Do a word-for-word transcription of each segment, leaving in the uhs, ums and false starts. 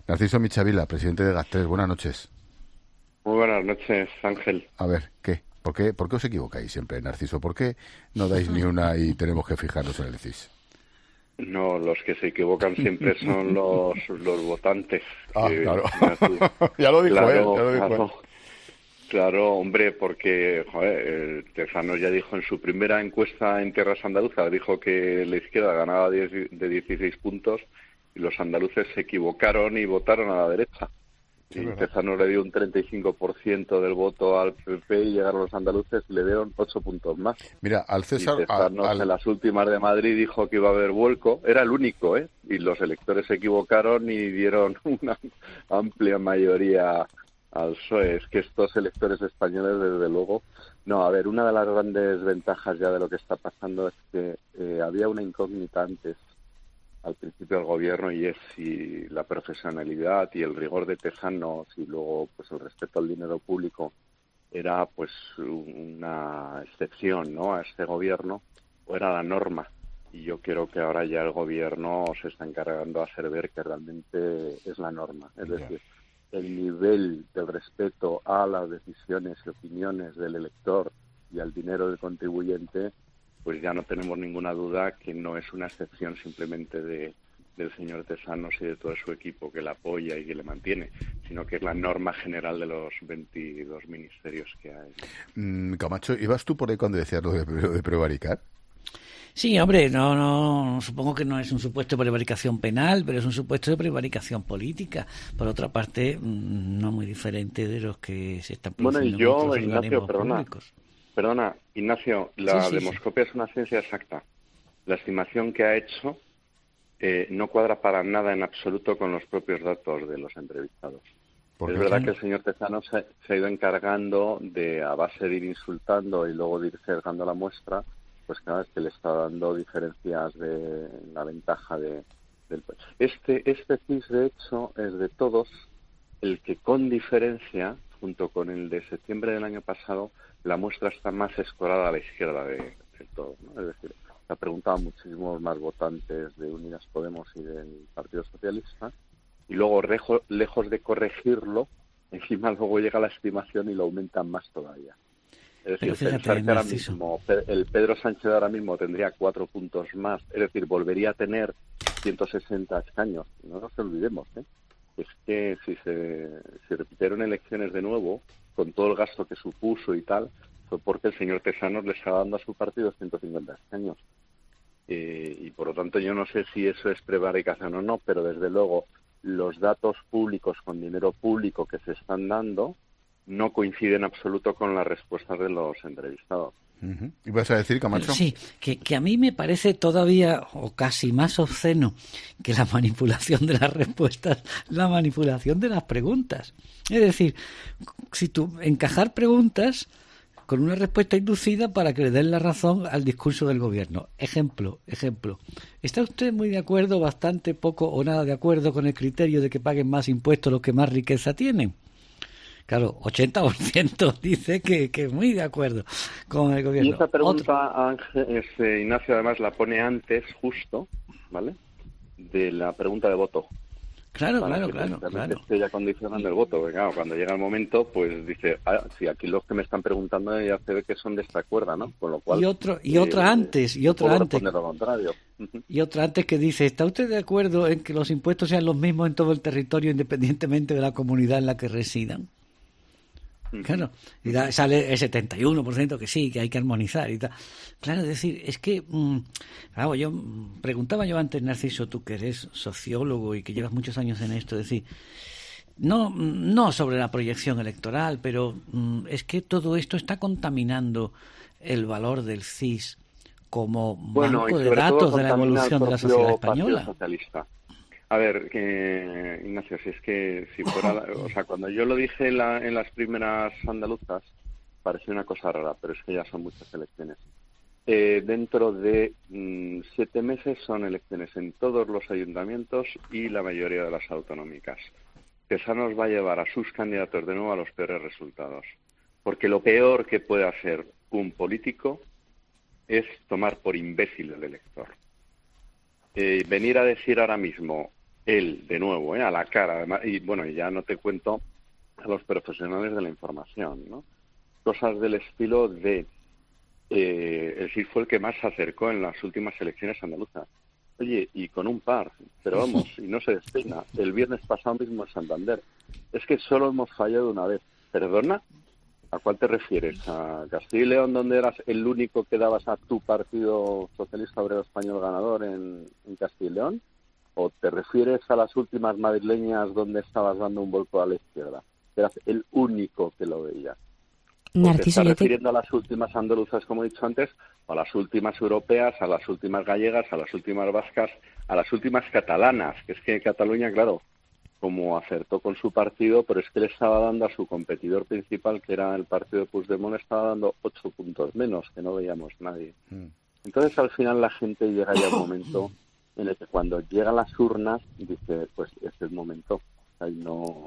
Narciso Michavila, presidente de GAT tres, buenas noches. Muy buenas noches, Ángel. A ver, ¿qué? ¿Por qué, ¿Por qué os equivocáis siempre, Narciso? ¿Por qué no dais ni una y tenemos que fijarnos en el C I S? No, los que se equivocan siempre son los, los votantes. Ah, que, claro. que, ya lo dijo claro, él, ya lo dijo claro, él. Claro, hombre, porque joder, el Tezanos ya dijo en su primera encuesta en tierras andaluzas, dijo que la izquierda ganaba diez, de dieciséis puntos y los andaluces se equivocaron y votaron a la derecha. Sí, y ¿verdad? Tezanos le dio un treinta y cinco por ciento del voto al P P y llegaron los andaluces y le dieron ocho puntos más. Mira, al César... Y Tezanos al, al... en las últimas de Madrid dijo que iba a haber vuelco, era el único, ¿eh? Y los electores se equivocaron y dieron una amplia mayoría al P S O E. Es que estos electores españoles, desde luego... No, a ver, una de las grandes ventajas ya de lo que está pasando es que eh, había una incógnita antes, al principio del gobierno, y es si la profesionalidad y el rigor de Tezanos y luego pues el respeto al dinero público era pues una excepción, ¿no?, a este gobierno, o era la norma. Y yo creo que ahora ya el gobierno se está encargando de hacer ver que realmente es la norma. Es decir, el nivel de respeto a las decisiones y opiniones del elector y al dinero del contribuyente, pues ya no tenemos ninguna duda que no es una excepción simplemente de, del señor Tezanos y de todo su equipo que la apoya y que le mantiene, sino que es la norma general de los veintidós ministerios que hay. Mm, Camacho, ¿ibas tú por ahí cuando decías lo de, lo de prevaricar? Sí, hombre, no, no, supongo que no es un supuesto de prevaricación penal, pero es un supuesto de prevaricación política. Por otra parte, no muy diferente de los que se están produciendo bueno, y yo, en otros Ignacio, organismos perdona, públicos. Perdona, Ignacio, la Sí, sí, demoscopia sí. es una ciencia exacta. La estimación que ha hecho eh, no cuadra para nada en absoluto con los propios datos de los entrevistados. Es verdad que el señor Tezanos se, se ha ido encargando de, a base de ir insultando y luego de ir cerrando la muestra, pues cada vez que le está dando diferencias de la ventaja de, del... Este, este C I S, de hecho, es de todos el que con diferencia, junto con el de septiembre del año pasado, la muestra está más escorada a la izquierda de, de todo, ¿no? Es decir, se ha preguntado a muchísimos más votantes de Unidas Podemos y del Partido Socialista, y luego, rejo, lejos de corregirlo, encima luego llega la estimación y lo aumentan más todavía. Es decir, fíjate, pensar que ahora Narciso. mismo, el Pedro Sánchez ahora mismo tendría cuatro puntos más, es decir, volvería a tener ciento sesenta escaños. No nos olvidemos, ¿eh? Es que si se si repitieron elecciones de nuevo, con todo el gasto que supuso y tal, fue porque el señor Tezanos le estaba dando a su partido ciento cincuenta escaños. Eh, y por lo tanto yo no sé si eso es prevaricación o no, pero desde luego los datos públicos con dinero público que se están dando no coinciden en absoluto con las respuestas de los entrevistados. Uh-huh. ¿Y vas a decir, Camacho? Sí, que, que a mí me parece todavía, o casi más obsceno que la manipulación de las respuestas, la manipulación de las preguntas. Es decir, si tú encajar preguntas con una respuesta inducida para que le den la razón al discurso del gobierno. Ejemplo, ejemplo. ¿Está usted muy de acuerdo, bastante, poco o nada de acuerdo con el criterio de que paguen más impuestos los que más riqueza tienen? Claro, ochenta por ciento dice que, que muy de acuerdo con el gobierno. Y esta pregunta, Otro... Ángel, este, Ignacio, además la pone antes, justo, ¿vale?, de la pregunta de voto. Claro, Para claro, que claro, claro. esté ya condicionando el voto. Porque, claro, cuando llega el momento, pues dice, ah, sí, aquí los que me están preguntando ya se ve que son de esta cuerda, ¿no? Con lo cual... Y, otro, y eh, otra antes, y otra puedo antes. responder lo contrario. Y otra antes que dice, ¿está usted de acuerdo en que los impuestos sean los mismos en todo el territorio independientemente de la comunidad en la que residan? Claro, y da, sale el setenta y uno por ciento que sí, que hay que armonizar y tal. Claro, es decir, es que, mmm, claro, yo preguntaba yo antes, Narciso, tú que eres sociólogo y que llevas muchos años en esto, es decir, no, no sobre la proyección electoral, pero mmm, es que todo esto está contaminando el valor del C I S como bueno, banco y de sobre datos todo de la evolución de la sociedad española. Partido Socialista. A ver, que, Ignacio, si es que si fuera, o sea, cuando yo lo dije en, la, en las primeras andaluzas, parecía una cosa rara, pero es que ya son muchas elecciones. Eh, dentro de mmm, siete meses son elecciones en todos los ayuntamientos y la mayoría de las autonómicas. Tezanos va a llevar a sus candidatos de nuevo a los peores resultados, porque lo peor que puede hacer un político es tomar por imbécil al elector. Eh, venir a decir ahora mismo él, de nuevo, ¿eh? A la cara, además, y bueno, ya no te cuento a los profesionales de la información, ¿no? Cosas del estilo de, eh, el C I S fue el que más se acercó en las últimas elecciones andaluzas. Oye, y con un par, pero vamos, y no se despeina. El viernes pasado mismo en Santander. Es que solo hemos fallado una vez. ¿Perdona? ¿A cuál te refieres? ¿A Castilla y León, donde eras el único que dabas a tu partido socialista obrero español ganador en, en Castilla y León? ¿O te refieres a las últimas madrileñas donde estabas dando un vuelco a la izquierda? Eras el único que lo veía. ¿O te estás refiriendo a las últimas andaluzas, como he dicho antes, o a las últimas europeas, a las últimas gallegas, a las últimas vascas, a las últimas catalanas? Que es que Cataluña, claro, como acertó con su partido, pero es que le estaba dando a su competidor principal, que era el partido de Puigdemont, estaba dando ocho puntos menos, que no veíamos nadie. Mm. Entonces, al final, la gente llega ya a un momento en el que cuando llegan las urnas, dice, pues este es el momento. O sea, no...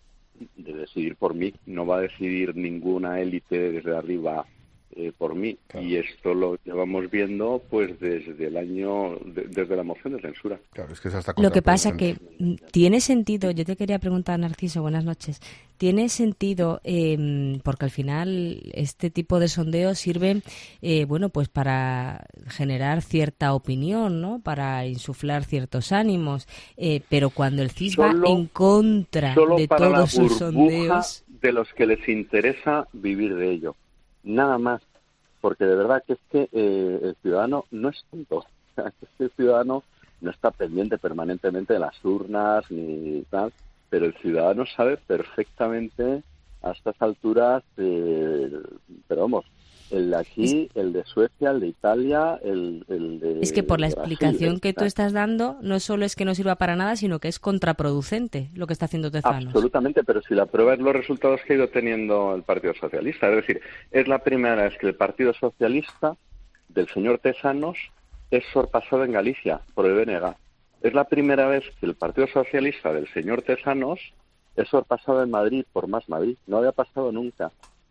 de decidir por mí, no va a decidir ninguna élite desde arriba eh, por mí, claro. Y esto lo llevamos viendo pues desde el año, de, desde la moción de censura. Claro, es que es hasta lo que pasa que tiene sentido, yo te quería preguntar, Narciso, buenas noches, tiene sentido, eh, porque al final este tipo de sondeos sirven, eh, bueno, pues para generar cierta opinión, ¿no? Para insuflar ciertos ánimos, eh, pero cuando el C I S solo, va en contra de todos sus sondeos, de los que les interesa vivir de ello, nada más, porque de verdad que es que eh, el ciudadano no es tonto, o sea, es que el ciudadano no está pendiente permanentemente de las urnas ni tal, pero el ciudadano sabe perfectamente a estas alturas, eh, pero vamos, el de aquí, el de Suecia, el de Italia, el, el de... Es que por la explicación que tú estás dando, no solo es que no sirva para nada, sino que es contraproducente lo que está haciendo Tezanos. Absolutamente, pero si la prueba es los resultados que ha ido teniendo el Partido Socialista. Es decir, es la primera vez que el Partido Socialista del señor Tezanos es sorpasado en Galicia por el B N G. Es la primera vez que el Partido Socialista del señor Tezanos es sorpasado en Madrid por Más Madrid. No había pasado nunca.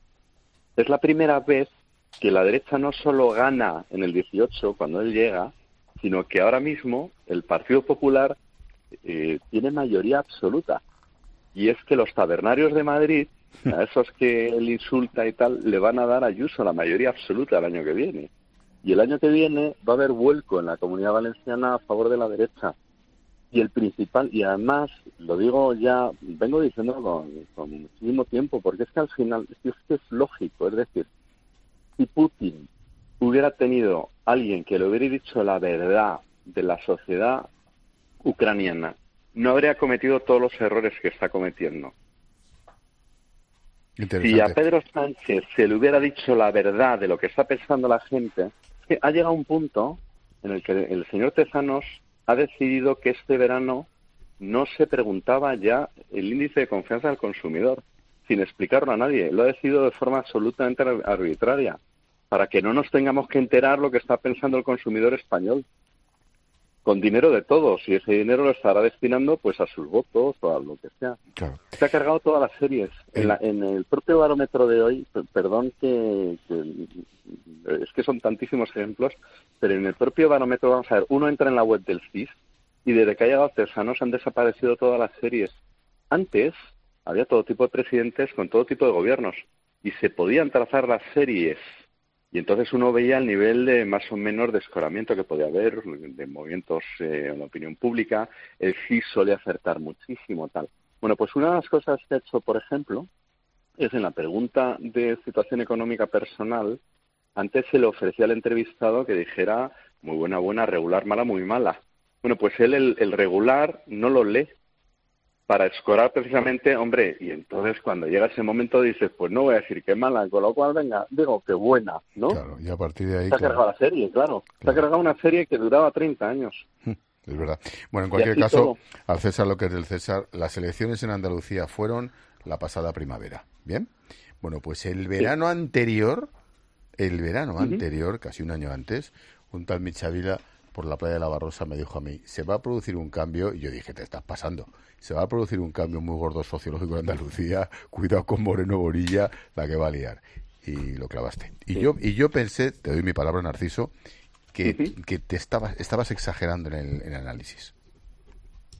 Es la primera vez que la derecha no solo gana en el dieciocho, cuando él llega, sino que ahora mismo el Partido Popular eh, tiene mayoría absoluta. Y es que los tabernarios de Madrid, a esos que él insulta y tal, le van a dar a Ayuso la mayoría absoluta el año que viene. Y el año que viene va a haber vuelco en la Comunidad Valenciana a favor de la derecha. Y el principal, y además, lo digo ya, vengo diciendo con, con muchísimo tiempo, porque es que al final, es que es lógico, es decir, si Putin hubiera tenido alguien que le hubiera dicho la verdad de la sociedad ucraniana, no habría cometido todos los errores que está cometiendo. Si a Pedro Sánchez se le hubiera dicho la verdad de lo que está pensando la gente, es que ha llegado un punto en el que el señor Tezanos ha decidido que este verano no se preguntaba ya el índice de confianza del consumidor, sin explicarlo a nadie. Lo ha decidido de forma absolutamente arbitraria, para que no nos tengamos que enterar lo que está pensando el consumidor español, con dinero de todos, y ese dinero lo estará destinando pues a sus votos o a lo que sea. Claro. Se ha cargado todas las series. Eh. En, la, en el propio barómetro de hoy, perdón que, que es que son tantísimos ejemplos, pero en el propio barómetro, vamos a ver, uno entra en la web del C I S y desde que ha llegado Tezanos han desaparecido todas las series. Antes había todo tipo de presidentes con todo tipo de gobiernos y se podían trazar las series. Y entonces uno veía el nivel de más o menos de escoramiento que podía haber, de movimientos eh, en la opinión pública. El C I S solía acertar muchísimo, tal. Bueno, pues una de las cosas que ha hecho, por ejemplo, es en la pregunta de situación económica personal, antes se le ofrecía al entrevistado que dijera muy buena, buena, regular, mala, muy mala. Bueno, pues él el, el regular no lo lee para escorar precisamente, hombre, y entonces cuando llega ese momento dices, pues no voy a decir que mala, con lo cual, venga, digo que buena, ¿no? Claro, y a partir de ahí... Se ha claro. cargado la serie, claro. claro. Se ha cargado una serie que duraba treinta años. Es verdad. Bueno, en cualquier caso, todo. Al César lo que es del César, las elecciones en Andalucía fueron la pasada primavera, ¿bien? Bueno, pues el verano sí. anterior, el verano uh-huh. anterior, casi un año antes, un tal Michavila por la playa de la Barrosa me dijo a mí, se va a producir un cambio, y yo dije, te estás pasando, se va a producir un cambio muy gordo sociológico en Andalucía, cuidado con Moreno Bonilla, la que va a liar. Y lo clavaste. Y sí. yo y yo pensé, te doy mi palabra, Narciso, que, uh-huh. que te estabas, estabas exagerando en el, en el análisis.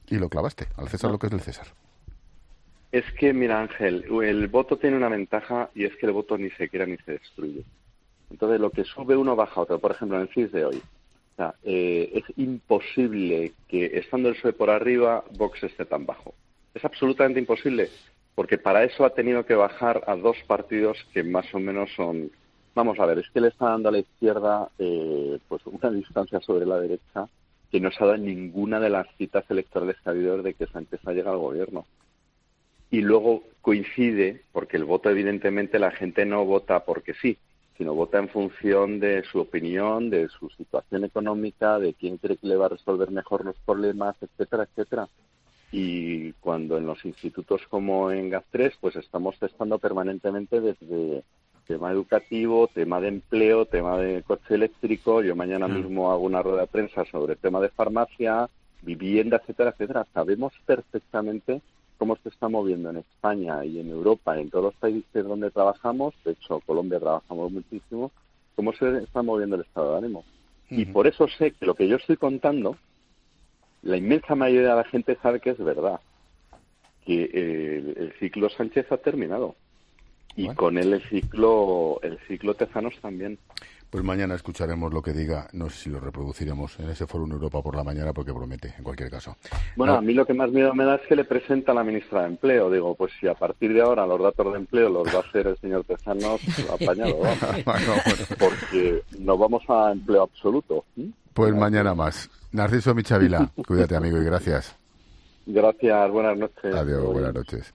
Y lo clavaste, al César lo que es del César. Es que, mira, Ángel, el voto tiene una ventaja y es que el voto ni se crea ni se destruye. Entonces, lo que sube uno baja otro. Por ejemplo, en el C I S de hoy. O sea, eh, es imposible que, estando el P S O E por arriba, Vox esté tan bajo. Es absolutamente imposible, porque para eso ha tenido que bajar a dos partidos que más o menos son... Vamos a ver, es que le está dando a la izquierda eh, pues una distancia sobre la derecha que no se ha dado en ninguna de las citas electorales que ha habido desde que Sánchez ha llegado al gobierno. Y luego coincide, porque el voto evidentemente la gente no vota porque sí, sino vota en función de su opinión, de su situación económica, de quién cree que le va a resolver mejor los problemas, etcétera, etcétera. Y cuando en los institutos como en GAF tres, pues estamos testando permanentemente desde tema educativo, tema de empleo, tema de coche eléctrico. Yo mañana mismo hago una rueda de prensa sobre el tema de farmacia, vivienda, etcétera, etcétera. Sabemos perfectamente cómo se está moviendo en España y en Europa, en todos los países donde trabajamos, de hecho Colombia trabajamos muchísimo, cómo se está moviendo el estado de ánimo. Uh-huh. Y por eso sé que lo que yo estoy contando, la inmensa mayoría de la gente sabe que es verdad, que el, el ciclo Sánchez ha terminado. Y bueno, con él el ciclo, el ciclo Tezanos también. Pues mañana escucharemos lo que diga, no sé si lo reproduciremos en ese Foro en Europa por la mañana, porque promete, en cualquier caso. Bueno, no. A mí lo que más miedo me da es que le presenta a la ministra de Empleo. Digo, pues si a partir de ahora los datos de empleo los va a hacer el señor Tezanos, apañado, vamos. bueno, bueno. Porque nos vamos a empleo absoluto. ¿Mm? Pues mañana más. Narciso Michavila, cuídate, amigo, y gracias. Gracias, buenas noches. Adiós, buenas noches.